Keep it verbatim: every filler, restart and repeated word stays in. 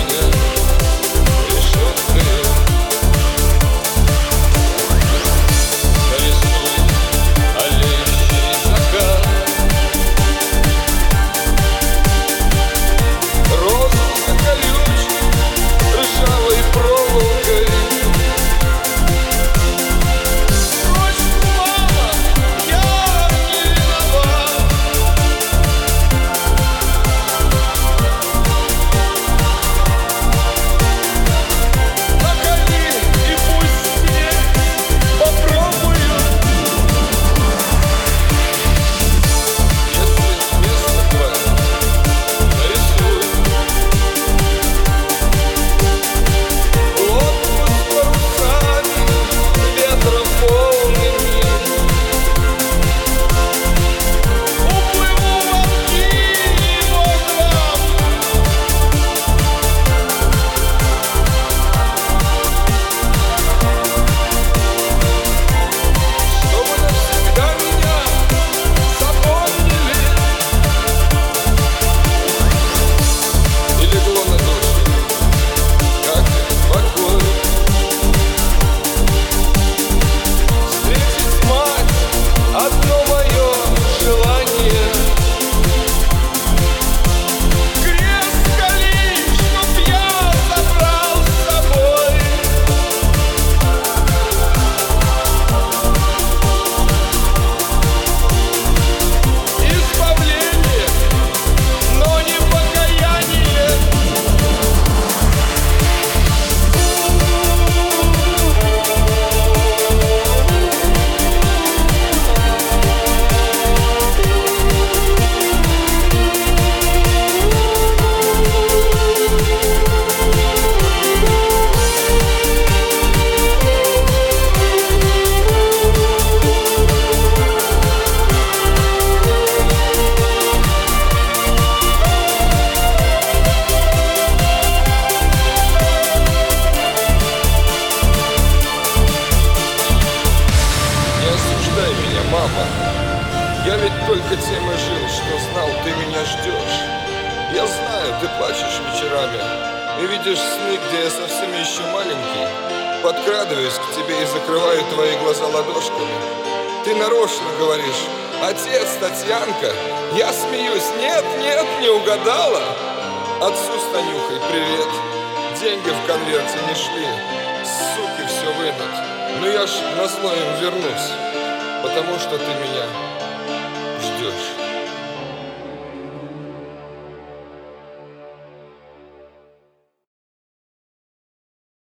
меня решеткой. Нарисуй аллеющий закат, розу заколючь ржавой проволокой. Мама, я ведь только тем и жил, что знал, ты меня ждешь. Я знаю, ты плачешь вечерами и видишь сны, где я совсем еще маленький. Подкрадываюсь к тебе и закрываю твои глаза ладошками. Ты нарочно говоришь: отец, Татьянка. Я смеюсь: нет, нет, не угадала. Отцу с Танюхой привет. Деньги в конверте не шли, суки все вынут. Но я ж назло им вернусь, потому что ты меня ждешь.